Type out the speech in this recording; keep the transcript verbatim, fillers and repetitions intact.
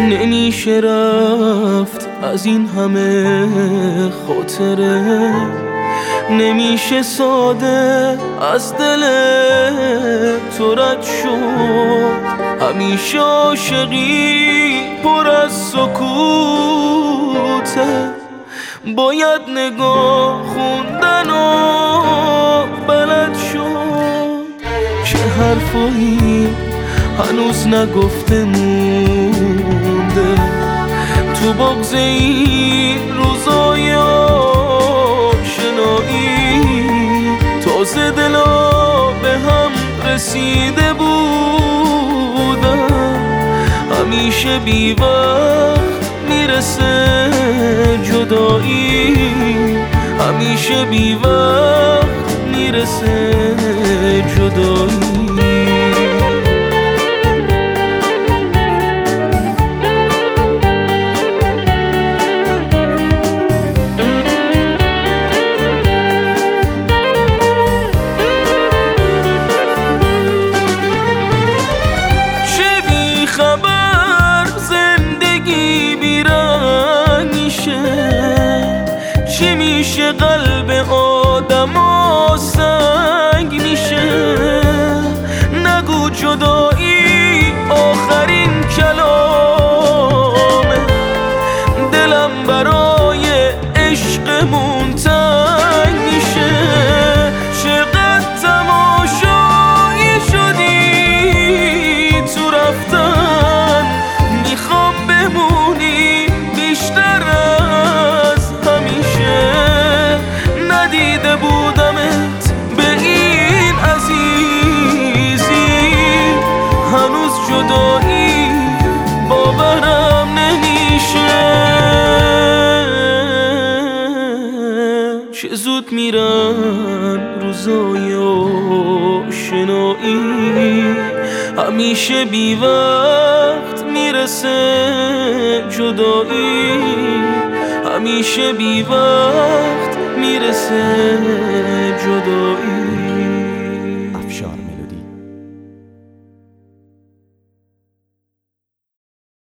نمیشه رفت از این همه خاطره، نمیشه ساده از دل تو رد شد. همیشه عاشقی پر از سکوته، باید نگاه خوندن و بلد شد. چه حرفایی هنوز نگفته مونده تو بغض این روزای آشنایی. تازه دلا به هم رسیده بودم، همیشه بی وقت میرسه جدایی، همیشه بی وقت میرسه جدایی. خبر زندگی بیرنگ میشه، چی میشه قلب آدم و سنگ میشه. نگو جدایی آخرین کلامه، دلم برای عشقمون تنگ میشه. چقدر تماشایی شدی تو رفتن، میخوام بمونی بیشتر از همیشه. ندیده بودمت به این عزیزی، هنوز جدایی باورم نمیشه. چه زود میرن روزای آشنایی، همیشه بی وقت میرسه جدایی، همیشه بی وقت میرسه جدایی.